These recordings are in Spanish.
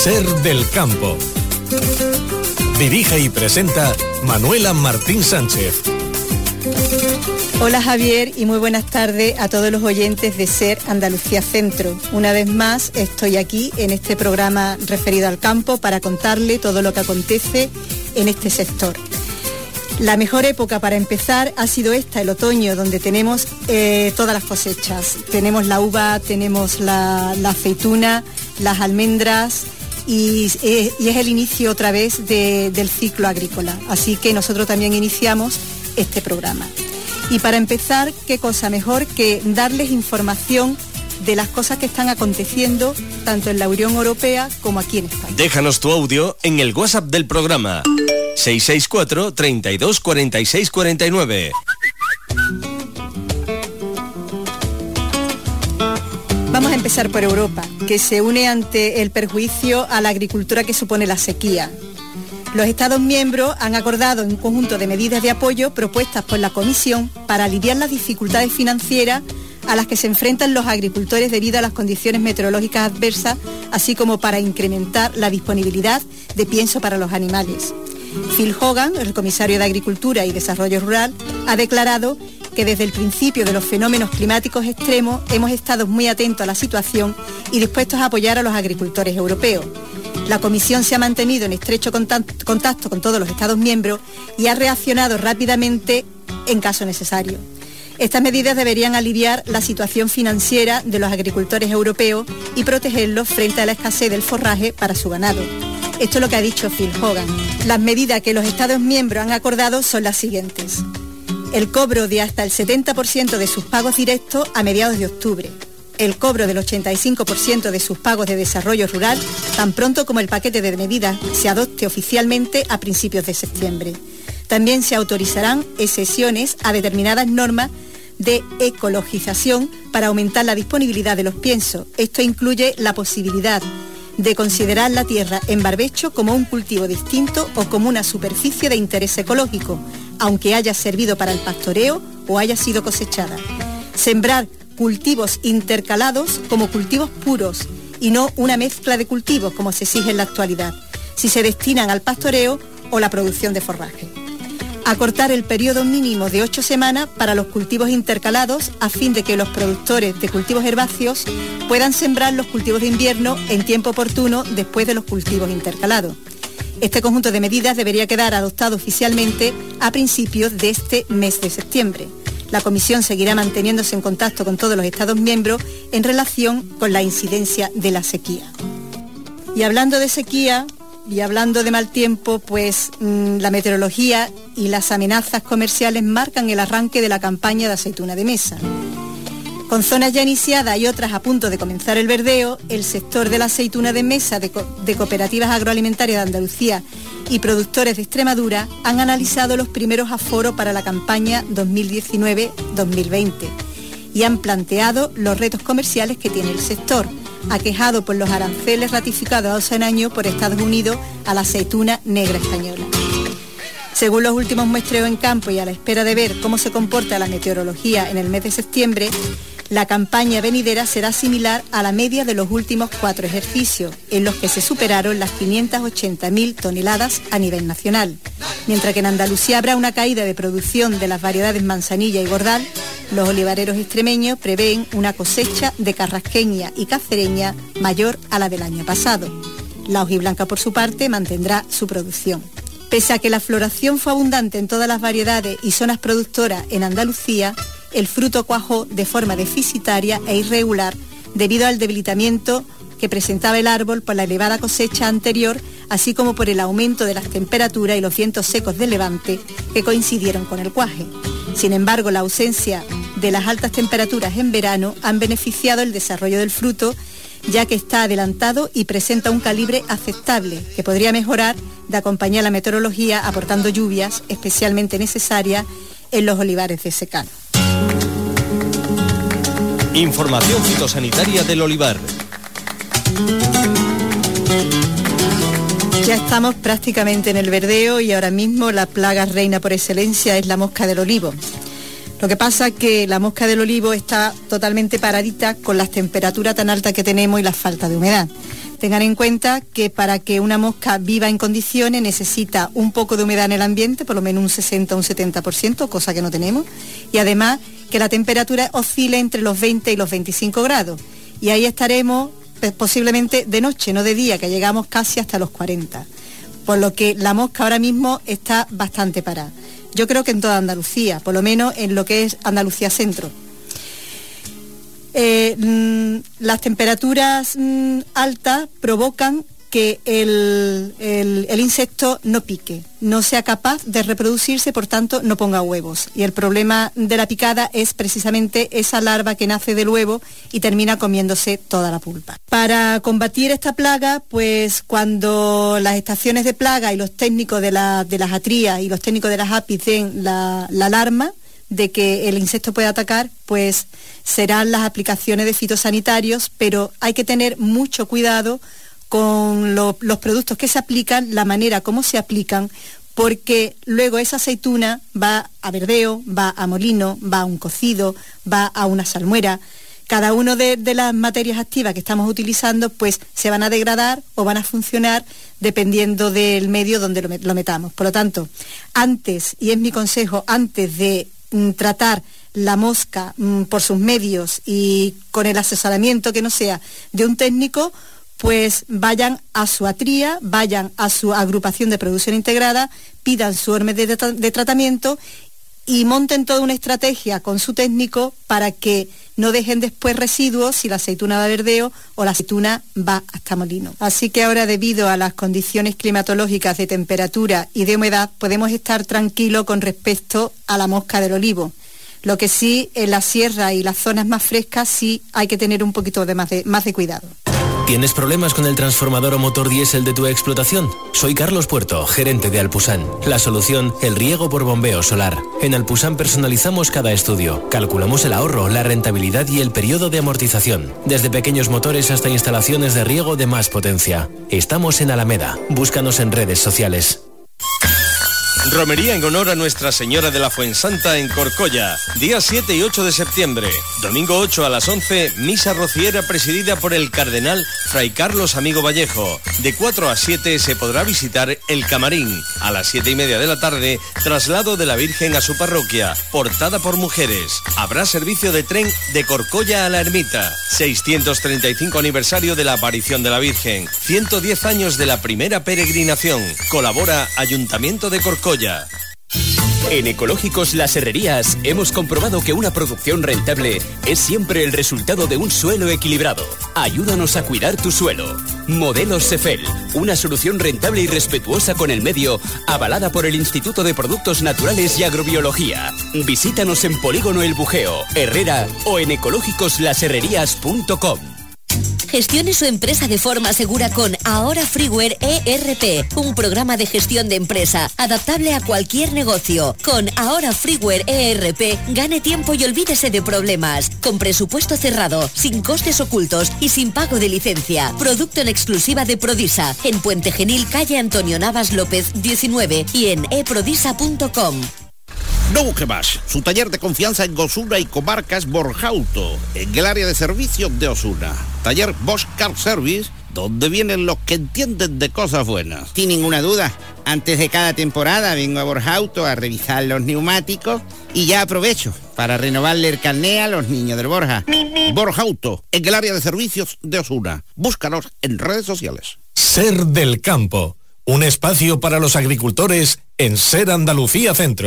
Ser del Campo. Dirige y presenta Manuela Martín Sánchez. Hola Javier y muy buenas tardes a todos los oyentes de Ser Andalucía Centro. Una vez más estoy aquí en este programa referido al campo para contarle todo lo que acontece en este sector. La mejor época para empezar ha sido esta, el otoño, donde tenemos todas las cosechas. Tenemos la uva, tenemos la aceituna, las almendras y es el inicio otra vez del ciclo agrícola. Así que nosotros también iniciamos este programa. Y para empezar, qué cosa mejor que darles información de las cosas que están aconteciendo tanto en la Unión Europea como aquí en España. Déjanos tu audio en el WhatsApp del programa 664 32 46 49. Vamos a empezar por Europa, que se une ante el perjuicio a la agricultura que supone la sequía. Los Estados miembros han acordado un conjunto de medidas de apoyo propuestas por la Comisión para aliviar las dificultades financieras a las que se enfrentan los agricultores debido a las condiciones meteorológicas adversas, así como para incrementar la disponibilidad de pienso para los animales. Phil Hogan, el comisario de Agricultura y Desarrollo Rural, ha declarado que desde el principio de los fenómenos climáticos extremos hemos estado muy atentos a la situación y dispuestos a apoyar a los agricultores europeos. La Comisión se ha mantenido en estrecho contacto con todos los Estados miembros y ha reaccionado rápidamente en caso necesario. Estas medidas deberían aliviar la situación financiera de los agricultores europeos y protegerlos frente a la escasez del forraje para su ganado. Esto es lo que ha dicho Phil Hogan. Las medidas que los Estados miembros han acordado son las siguientes: el cobro de hasta el 70% de sus pagos directos a mediados de octubre, el cobro del 85% de sus pagos de desarrollo rural tan pronto como el paquete de medidas se adopte oficialmente a principios de septiembre. También se autorizarán exenciones a determinadas normas de ecologización para aumentar la disponibilidad de los piensos. Esto incluye la posibilidad de considerar la tierra en barbecho como un cultivo distinto o como una superficie de interés ecológico, aunque haya servido para el pastoreo o haya sido cosechada. Sembrar cultivos intercalados como cultivos puros y no una mezcla de cultivos como se exige en la actualidad, si se destinan al pastoreo o la producción de forraje. Acortar el periodo mínimo de 8 semanas para los cultivos intercalados a fin de que los productores de cultivos herbáceos puedan sembrar los cultivos de invierno en tiempo oportuno después de los cultivos intercalados. Este conjunto de medidas debería quedar adoptado oficialmente a principios de este mes de septiembre. La Comisión seguirá manteniéndose en contacto con todos los Estados miembros en relación con la incidencia de la sequía. Y hablando de sequía y hablando de mal tiempo, pues la meteorología y las amenazas comerciales marcan el arranque de la campaña de aceituna de mesa. Con zonas ya iniciadas y otras a punto de comenzar el verdeo, el sector de la aceituna de mesa de cooperativas agroalimentarias de Andalucía y productores de Extremadura han analizado los primeros aforos para la campaña 2019-2020 y han planteado los retos comerciales que tiene el sector, aquejado por los aranceles ratificados hace un año por Estados Unidos a la aceituna negra española. Según los últimos muestreos en campo y a la espera de ver cómo se comporta la meteorología en el mes de septiembre, la campaña venidera será similar a la media de los últimos 4 ejercicios, en los que se superaron las 580.000 toneladas a nivel nacional. Mientras que en Andalucía habrá una caída de producción de las variedades manzanilla y gordal, los olivareros extremeños prevén una cosecha de carrasqueña y cacereña mayor a la del año pasado. La hojiblanca, por su parte, mantendrá su producción. Pese a que la floración fue abundante en todas las variedades y zonas productoras en Andalucía, el fruto cuajó de forma deficitaria e irregular debido al debilitamiento que presentaba el árbol por la elevada cosecha anterior, así como por el aumento de las temperaturas y los vientos secos de levante que coincidieron con el cuaje. Sin embargo, la ausencia de las altas temperaturas en verano han beneficiado el desarrollo del fruto, ya que está adelantado y presenta un calibre aceptable, que podría mejorar de acompañar la meteorología aportando lluvias especialmente necesarias en los olivares de secano. Información fitosanitaria del olivar. Ya estamos prácticamente en el verdeo y ahora mismo la plaga reina por excelencia es la mosca del olivo. Lo que pasa es que la mosca del olivo está totalmente paradita con las temperaturas tan altas que tenemos y la falta de humedad. Tengan en cuenta que para que una mosca viva en condiciones necesita un poco de humedad en el ambiente, por lo menos un 60 o un 70%, cosa que no tenemos, y además que la temperatura oscile entre los 20 y los 25 grados. Y ahí estaremos posiblemente de noche, no de día, que llegamos casi hasta los 40. Por lo que la mosca ahora mismo está bastante parada. Yo creo que en toda Andalucía, por lo menos en lo que es Andalucía Centro. Las temperaturas altas provocan que el insecto no pique, no sea capaz de reproducirse, por tanto no ponga huevos. Y el problema de la picada es precisamente esa larva que nace del huevo y termina comiéndose toda la pulpa. Para combatir esta plaga, pues cuando las estaciones de plaga y los técnicos de las atrías y los técnicos de las APIs den la alarma de que el insecto puede atacar, pues serán las aplicaciones de fitosanitarios, pero hay que tener mucho cuidado con los productos que se aplican, la manera como se aplican, porque luego esa aceituna va a verdeo, va a molino, va a un cocido, va a una salmuera. Cada una de las materias activas que estamos utilizando, pues se van a degradar o van a funcionar dependiendo del medio donde lo metamos. Por lo tanto, antes, y es mi consejo, antes de tratar la mosca por sus medios y con el asesoramiento que no sea de un técnico, pues vayan a su atría, vayan a su agrupación de producción integrada, pidan su orden de tratamiento y monten toda una estrategia con su técnico para que no dejen después residuos si la aceituna va a verdeo o la aceituna va hasta molino. Así que ahora, debido a las condiciones climatológicas de temperatura y de humedad, podemos estar tranquilos con respecto a la mosca del olivo. Lo que sí, en la sierra y las zonas más frescas sí hay que tener un poquito más de cuidado. ¿Tienes problemas con el transformador o motor diésel de tu explotación? Soy Carlos Puerto, gerente de Alpusan. La solución, el riego por bombeo solar. En Alpusan personalizamos cada estudio. Calculamos el ahorro, la rentabilidad y el periodo de amortización. Desde pequeños motores hasta instalaciones de riego de más potencia. Estamos en Alameda. Búscanos en redes sociales. Romería en honor a Nuestra Señora de la Fuensanta en Corcolla, días 7 y 8 de septiembre. Domingo 8 a las 11, misa rociera presidida por el cardenal Fray Carlos Amigo Vallejo. De 4 a 7 se podrá visitar el camarín. A las 7:30 de la tarde, traslado de la Virgen a su parroquia, portada por mujeres. Habrá servicio de tren de Corcolla a la Ermita. 635 aniversario de la aparición de la Virgen. 110 años de la primera peregrinación. Colabora Ayuntamiento de Corcolla. En Ecológicos Las Herrerías hemos comprobado que una producción rentable es siempre el resultado de un suelo equilibrado. Ayúdanos a cuidar tu suelo. Modelos Cefel, una solución rentable y respetuosa con el medio, avalada por el Instituto de Productos Naturales y Agrobiología. Visítanos en Polígono El Bujeo, Herrera o en ecológicoslasherrerías.com. Gestione su empresa de forma segura con Ahora Freeware ERP, un programa de gestión de empresa adaptable a cualquier negocio. Con Ahora Freeware ERP, gane tiempo y olvídese de problemas. Con presupuesto cerrado, sin costes ocultos y sin pago de licencia. Producto en exclusiva de Prodisa, en Puente Genil, calle Antonio Navas López 19 y en eprodisa.com. No busque más. Su taller de confianza en Osuna y comarcas Borjauto, en el área de servicios de Osuna. Taller Bosch Car Service, donde vienen los que entienden de cosas buenas. Sin ninguna duda. Antes de cada temporada vengo a Borjauto a revisar los neumáticos y ya aprovecho para renovarle el carné a los niños del Borja. Borjauto, en el área de servicios de Osuna. Búscanos en redes sociales. Ser del Campo, un espacio para los agricultores en Ser Andalucía Centro.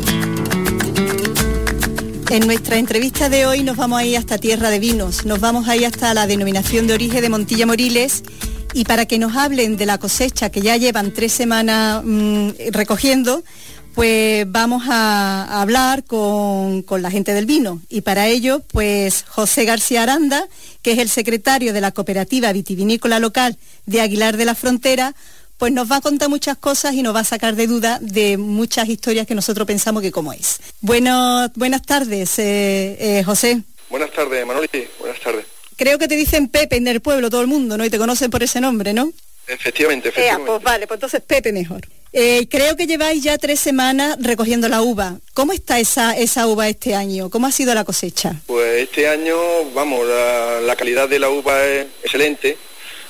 En nuestra entrevista de hoy nos vamos a ir hasta Tierra de Vinos, nos vamos a ir hasta la denominación de origen de Montilla Moriles, y para que nos hablen de la cosecha que ya llevan 3 semanas recogiendo, pues vamos a hablar con la gente del vino. Y para ello, pues José García Aranda, que es el secretario de la Cooperativa Vitivinícola Local de Aguilar de la Frontera, pues nos va a contar muchas cosas y nos va a sacar de duda de muchas historias que nosotros pensamos que como es. Buenas tardes, José. Buenas tardes, Manoli. Buenas tardes. Creo que te dicen Pepe en el pueblo, todo el mundo, ¿no? Y te conocen por ese nombre, ¿no? Efectivamente. Pues vale, pues entonces Pepe mejor. Creo que lleváis ya 3 semanas recogiendo la uva. ¿Cómo está esa uva este año? ¿Cómo ha sido la cosecha? Pues este año, vamos, la calidad de la uva es excelente.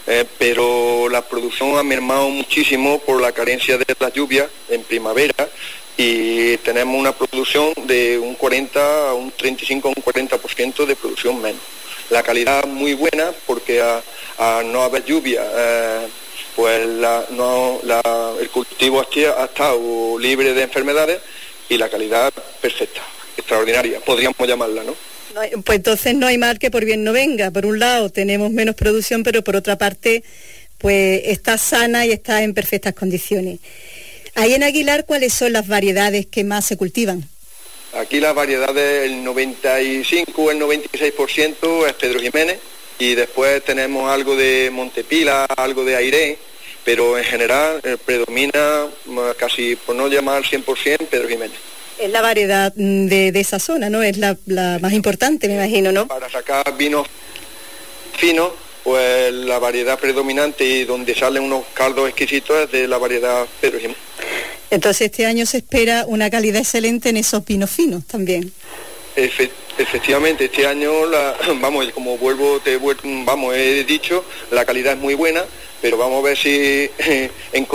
pero la producción ha mermado muchísimo por la carencia de las lluvias en primavera y tenemos una producción de un 40 a un 35 a un 40% de producción menos. La calidad muy buena porque a no haber lluvia, pues el cultivo ha estado libre de enfermedades y la calidad perfecta, extraordinaria, podríamos llamarla, ¿no? Pues entonces no hay mal que por bien no venga. Por un lado tenemos menos producción, pero por otra parte pues está sana y está en perfectas condiciones. Ahí en Aguilar, ¿cuáles son las variedades que más se cultivan? Aquí las variedades, el 95 o el 96% es Pedro Jiménez y después tenemos algo de Montepila, algo de Airén, pero en general predomina casi, por no llamar 100%, Pedro Jiménez. Es la variedad de esa zona, ¿no? Es la más importante, me imagino, ¿no? Para sacar vinos finos, pues la variedad predominante y donde salen unos caldos exquisitos es de la variedad Pedro Jiménez. Entonces este año se espera una calidad excelente en esos vinos finos también. Efectivamente, este año, como he dicho, la calidad es muy buena, pero vamos a ver si en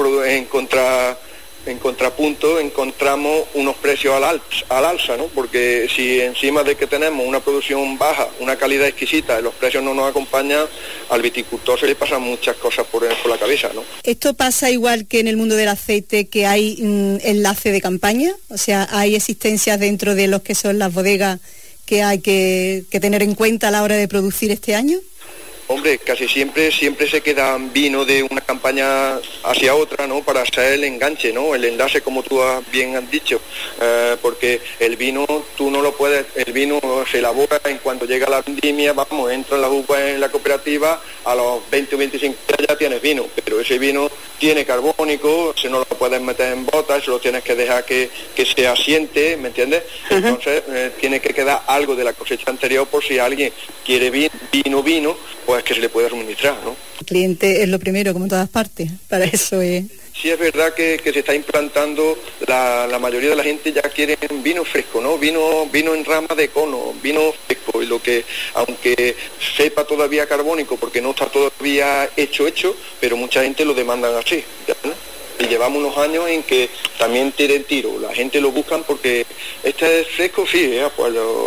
contrapunto encontramos unos precios al alza, ¿no? Porque si encima de que tenemos una producción baja, una calidad exquisita, los precios no nos acompañan, al viticultor se le pasan muchas cosas por la cabeza, ¿no? ¿Esto pasa igual que en el mundo del aceite, que hay enlace de campaña? O sea, ¿hay existencias dentro de los que son las bodegas que hay que tener en cuenta a la hora de producir este año? Hombre, casi siempre se queda vino de una campaña hacia otra, ¿no? Para hacer el enganche, ¿no? El enlace, como tú bien has dicho, porque el vino tú no lo puedes, el vino se elabora en cuanto llega la vendimia, entra la uva en la cooperativa, a los 20 o 25 días ya tienes vino, pero ese vino tiene carbónico, se no lo puedes meter en botas, se lo tienes que dejar que se asiente, ¿me entiendes? Uh-huh. Entonces tiene que quedar algo de la cosecha anterior por si alguien quiere vino, pues que se le pueda suministrar, ¿no? El cliente es lo primero, como en todas partes, para eso es... Sí, es verdad que se está implantando, la mayoría de la gente ya quiere vino fresco, ¿no? Vino en rama de cono, vino fresco, y lo que, aunque sepa todavía carbónico, porque no está todavía hecho, pero mucha gente lo demandan así, ¿no? Y llevamos unos años en que también tienen tiro, la gente lo buscan porque este es fresco, sí, pues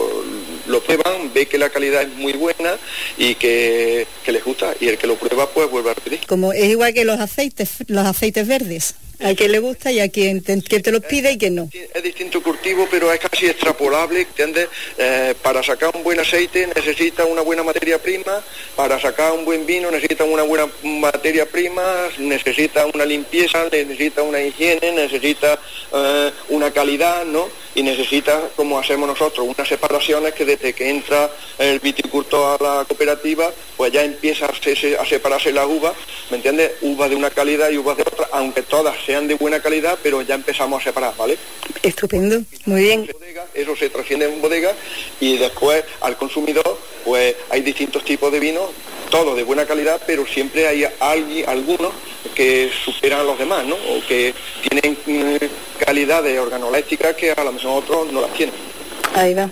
lo prueban, ve que la calidad es muy buena y que les gusta, y el que lo prueba pues vuelve a pedir. Como es igual que los aceites verdes, a quien le gusta y a quien te los pide y quien no. Es distinto cultivo, pero es casi extrapolable, ¿entiendes? Para sacar un buen aceite necesita una buena materia prima, para sacar un buen vino necesita una buena materia prima, necesita una limpieza, necesita una higiene, necesita una calidad, ¿no? Y necesita, como hacemos nosotros, unas separaciones que desde que entra el viticultor a la cooperativa, pues ya empieza a separarse las uvas, ¿me entiendes? Uvas de una calidad y uvas de otra, aunque todas sean de buena calidad, pero ya empezamos a separar, ¿vale? Estupendo, muy bien. Eso se trasciende en bodega y después al consumidor, pues hay distintos tipos de vinos, todos de buena calidad, pero siempre hay algunos que superan a los demás, ¿no? O que tienen calidades organolépticas que a lo mejor otros no las tienen. Ahí va.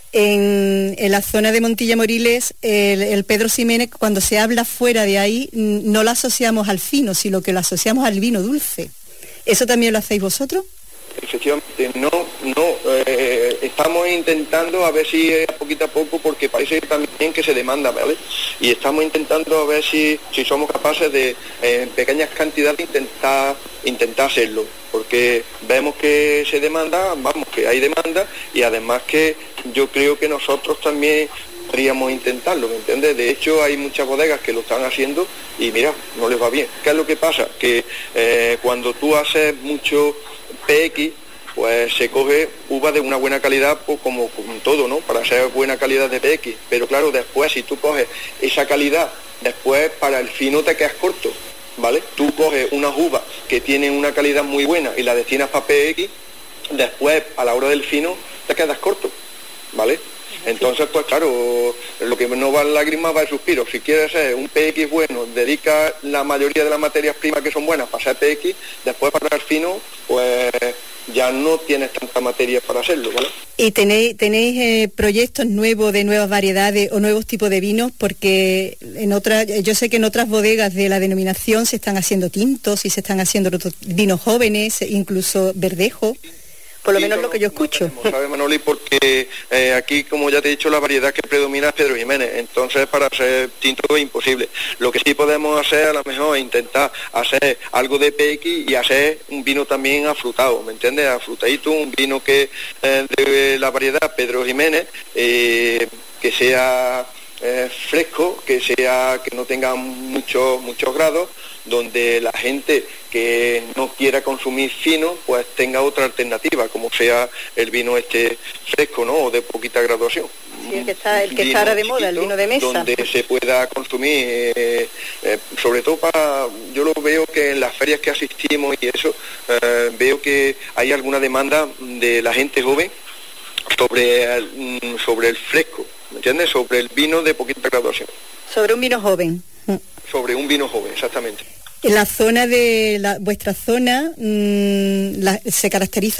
En la zona de Montilla Moriles, el Pedro Ximénez, cuando se habla fuera de ahí, no lo asociamos al fino, sino que lo asociamos al vino dulce. ¿Eso también lo hacéis vosotros? Efectivamente, estamos intentando a ver si poquito a poco, porque parece también que se demanda, ¿vale? Y estamos intentando a ver si somos capaces de, en pequeñas cantidades, intentar hacerlo, porque vemos que se demanda, que hay demanda, y además que yo creo que nosotros también podríamos intentarlo, ¿me entiendes? De hecho, hay muchas bodegas que lo están haciendo y mira, no les va bien. ¿Qué es lo que pasa? Que cuando tú haces mucho PX, pues se coge uva de una buena calidad, pues como todo, ¿no? Para hacer buena calidad de PX. Pero claro, después si tú coges esa calidad, después para el fino te quedas corto, ¿vale? Tú coges unas uvas que tienen una calidad muy buena y la destinas para PX, después a la hora del fino te quedas corto, ¿vale? Entonces, pues claro, lo que no va en lágrimas va en suspiros. Si quieres hacer un PX bueno, dedica la mayoría de las materias primas que son buenas para hacer PX, después para el fino, pues ya no tienes tanta materia para hacerlo, ¿vale? ¿Y tenéis proyectos nuevos de nuevas variedades o nuevos tipos de vinos? Porque yo sé que en otras bodegas de la denominación se están haciendo tintos y se están haciendo vinos jóvenes, incluso verdejo. Por lo menos lo que yo escucho. ¿Sabes, Manoli? Porque aquí, como ya te he dicho, la variedad que predomina es Pedro Jiménez, entonces para hacer tinto es imposible. Lo que sí podemos hacer a lo mejor es intentar hacer algo de pequi y hacer un vino también afrutado, ¿me entiendes? Afrutadito, un vino que de la variedad Pedro Jiménez, que sea fresco, que no tenga muchos grados, donde la gente que no quiera consumir fino, pues tenga otra alternativa, como sea el vino fresco, ¿no? O de poquita graduación. Sí, el que está ahora de moda, el vino de mesa. Donde se pueda consumir, sobre todo yo lo veo que en las ferias que asistimos y eso, veo que hay alguna demanda de la gente joven sobre el fresco, ¿me entiendes? Sobre el vino de poquita graduación. Sobre un vino joven. Sobre un vino joven, exactamente. En la zona vuestra zona se caracteriza,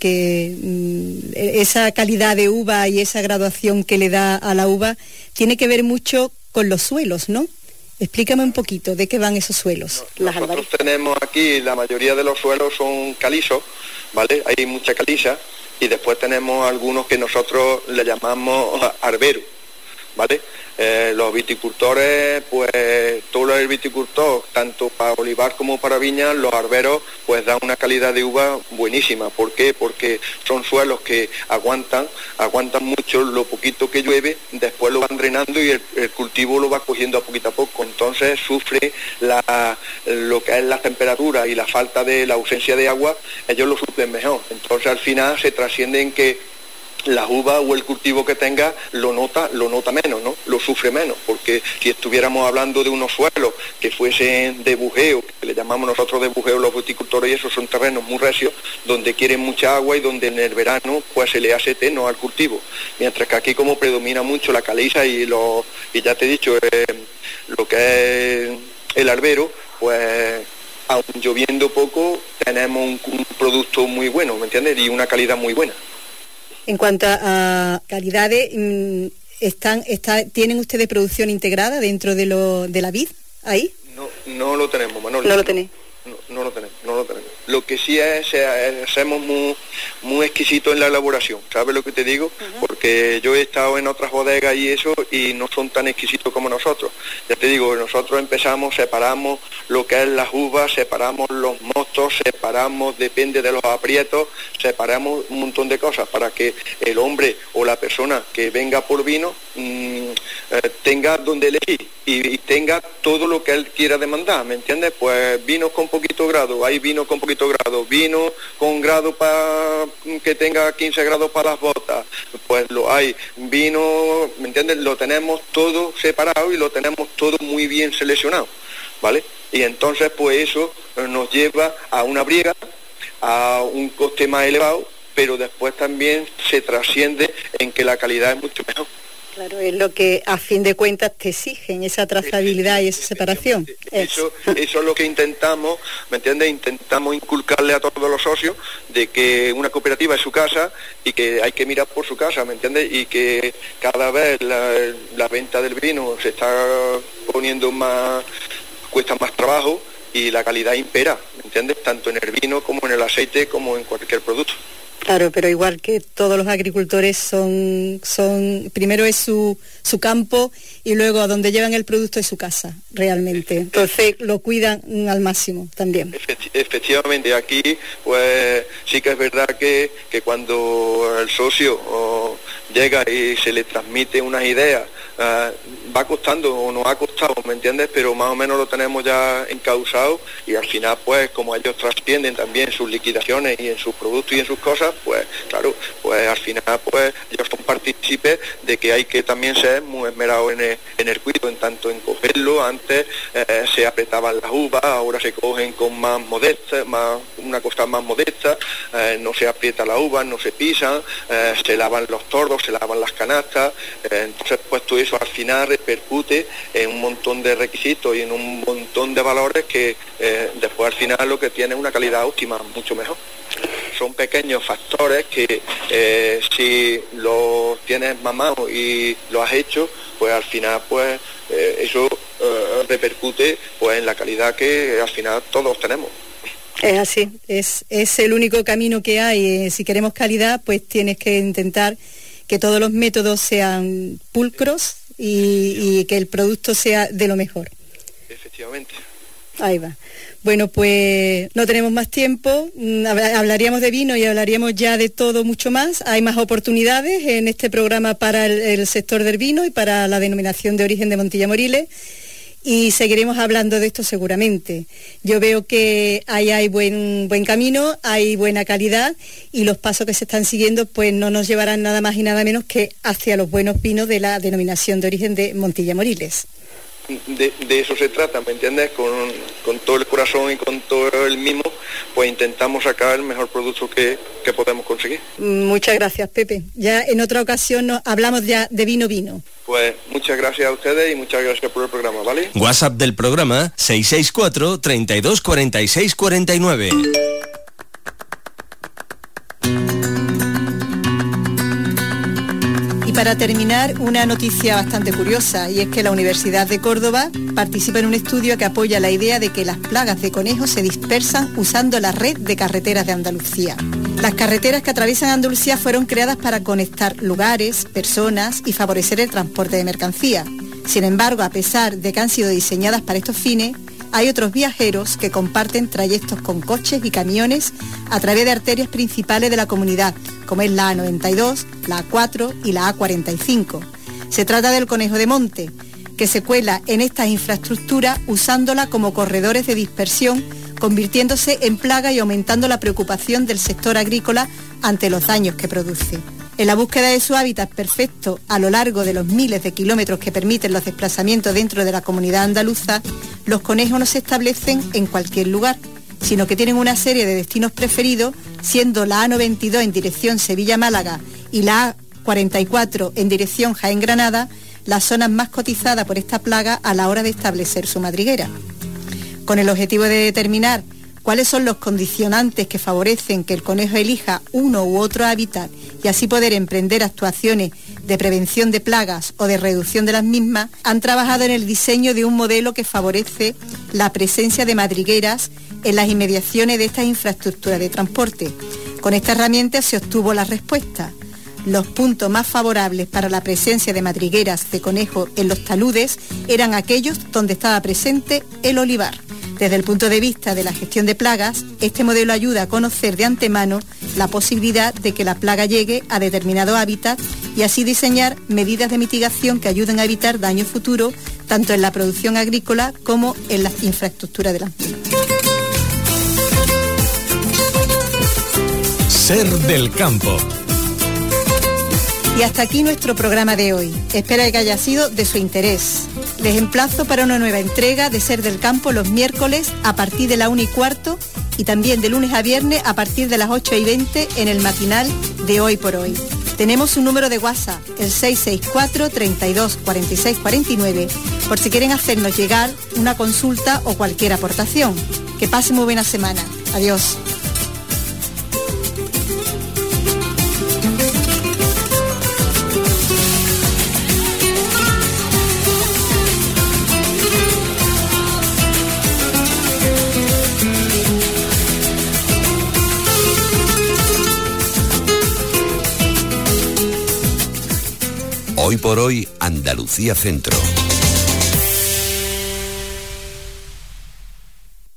esa calidad de uva y esa graduación que le da a la uva tiene que ver mucho con los suelos, ¿no? Explícame un poquito de qué van esos suelos. Nosotros tenemos aquí, la mayoría de los suelos son calizos, ¿vale? Hay mucha caliza, y después tenemos algunos que nosotros le llamamos arberos, ¿vale? Los viticultores, pues todo el viticultor, tanto para olivar como para viña, los arberos pues dan una calidad de uva buenísima. ¿Por qué? Porque son suelos que aguantan mucho lo poquito que llueve, después lo van drenando y el cultivo lo va cogiendo a poco, entonces sufre lo que es la temperatura y la falta de la ausencia de agua, ellos lo sufren mejor, entonces al final se trasciende en que la uva o el cultivo que tenga lo nota menos, ¿no? Lo sufre menos, porque si estuviéramos hablando de unos suelos que fuesen de bujeo, que le llamamos nosotros de bujeo los viticultores, y esos son terrenos muy recios, donde quieren mucha agua y donde en el verano pues se le hace eterno al cultivo, mientras que aquí como predomina mucho la caliza y ya te he dicho, lo que es el arbero, pues aun lloviendo poco tenemos un producto muy bueno, ¿me entiendes? Y una calidad muy buena. En cuanto a calidades, ¿tienen ustedes producción integrada dentro de la vid ahí? No lo tenemos, Manolo. ¿No lo tenéis? No lo tenemos. Lo que sí es, hacemos muy exquisito en la elaboración, ¿sabes lo que te digo? Uh-huh. Porque yo he estado en otras bodegas y eso, y no son tan exquisitos como nosotros. Ya te digo, nosotros separamos lo que es las uvas, separamos los mostos, depende de los aprietos, separamos un montón de cosas para que el hombre o la persona que venga por vino tenga donde elegir y tenga todo lo que él quiera demandar, ¿me entiendes? Pues vinos con poquito grado, hay vino con poquito grado, vino con grado para que tenga 15 grados para las botas, pues lo hay, vino, ¿me entiendes? Lo tenemos todo separado y lo tenemos todo muy bien seleccionado, ¿vale? Y entonces pues eso nos lleva a una briega, a un coste más elevado, pero después también se trasciende en que la calidad es mucho mejor. Claro, es lo que a fin de cuentas te exigen, esa trazabilidad y esa separación. Eso es lo que intentamos, ¿me entiendes? Intentamos inculcarle a todos los socios de que una cooperativa es su casa y que hay que mirar por su casa, ¿me entiendes? Y que cada vez la venta del vino se está poniendo cuesta más trabajo y la calidad impera, ¿me entiendes? Tanto en el vino como en el aceite como en cualquier producto. Claro, pero igual que todos los agricultores son primero es su campo y luego a donde llevan el producto es su casa, realmente. Entonces lo cuidan al máximo también. Efectivamente, aquí pues sí que es verdad que cuando el socio llega y se le transmite unas ideas, va costando o nos ha costado, ¿me entiendes? Pero más o menos lo tenemos ya encauzado y al final pues como ellos trascienden también sus liquidaciones y en sus productos y en sus cosas, pues claro, pues al final pues ellos son partícipes de que hay que también ser muy esmerado en el cuidado, en tanto en cogerlo. Antes se apretaban las uvas, ahora se cogen con más modesta, una cosa más modesta, no se aprieta la uva, no se pisan, se lavan los tordos, se lavan las canastas, entonces pues todo eso al final repercute en un montón de requisitos y en un montón de valores que después al final lo que tiene es una calidad óptima, mucho mejor. son pequeños factores que si los tienes mamado y lo has hecho, pues al final pues eso repercute pues en la calidad que al final todos tenemos. Es así, es el único camino que hay. Si queremos calidad, pues tienes que intentar que todos los métodos sean pulcros y que el producto sea de lo mejor. Efectivamente. Ahí va. Bueno, pues no tenemos más tiempo, hablaríamos de vino y hablaríamos ya de todo mucho más. Hay más oportunidades en este programa para el sector del vino y para la denominación de origen de Montilla Moriles, y seguiremos hablando de esto seguramente. Yo veo que ahí hay buen camino, hay buena calidad, y los pasos que se están siguiendo pues no nos llevarán nada más y nada menos que hacia los buenos vinos de la denominación de origen de Montilla Moriles. De eso se trata, ¿me entiendes? Con todo el corazón y con todo el mimo, pues intentamos sacar el mejor producto que podemos conseguir. Muchas gracias, Pepe. Ya en otra ocasión hablamos ya de vino. Pues muchas gracias a ustedes y muchas gracias por el programa, ¿vale? WhatsApp del programa 664 32 46 49. Para terminar, una noticia bastante curiosa, y es que la Universidad de Córdoba participa en un estudio que apoya la idea de que las plagas de conejos se dispersan usando la red de carreteras de Andalucía. Las carreteras que atraviesan Andalucía fueron creadas para conectar lugares, personas y favorecer el transporte de mercancías. Sin embargo, a pesar de que han sido diseñadas para estos fines, hay otros viajeros que comparten trayectos con coches y camiones a través de arterias principales de la comunidad, como es la A92, la A4 y la A45. Se trata del conejo de monte, que se cuela en estas infraestructuras usándola como corredores de dispersión, convirtiéndose en plaga y aumentando la preocupación del sector agrícola ante los daños que produce. En la búsqueda de su hábitat perfecto a lo largo de los miles de kilómetros que permiten los desplazamientos dentro de la comunidad andaluza, los conejos no se establecen en cualquier lugar, sino que tienen una serie de destinos preferidos, siendo la A92 en dirección Sevilla-Málaga y la A44 en dirección Jaén-Granada las zonas más cotizadas por esta plaga a la hora de establecer su madriguera. Con el objetivo de determinar cuáles son los condicionantes que favorecen que el conejo elija uno u otro hábitat y así poder emprender actuaciones de prevención de plagas o de reducción de las mismas, han trabajado en el diseño de un modelo que favorece la presencia de madrigueras en las inmediaciones de estas infraestructuras de transporte. Con esta herramienta se obtuvo la respuesta. Los puntos más favorables para la presencia de madrigueras de conejo en los taludes eran aquellos donde estaba presente el olivar. Desde el punto de vista de la gestión de plagas, este modelo ayuda a conocer de antemano la posibilidad de que la plaga llegue a determinado hábitat y así diseñar medidas de mitigación que ayuden a evitar daños futuros tanto en la producción agrícola como en las infraestructuras de las mismas. Ser del campo. Y hasta aquí nuestro programa de hoy. Espero que haya sido de su interés. Les emplazo para una nueva entrega de Ser del Campo los miércoles a partir de la 1:15 y también de lunes a viernes a partir de las 8:20 en el matinal de Hoy por Hoy. Tenemos un número de WhatsApp, el 664 32 46 49, por si quieren hacernos llegar una consulta o cualquier aportación. Que pasen muy buena semana. Adiós. Hoy por Hoy, Andalucía Centro.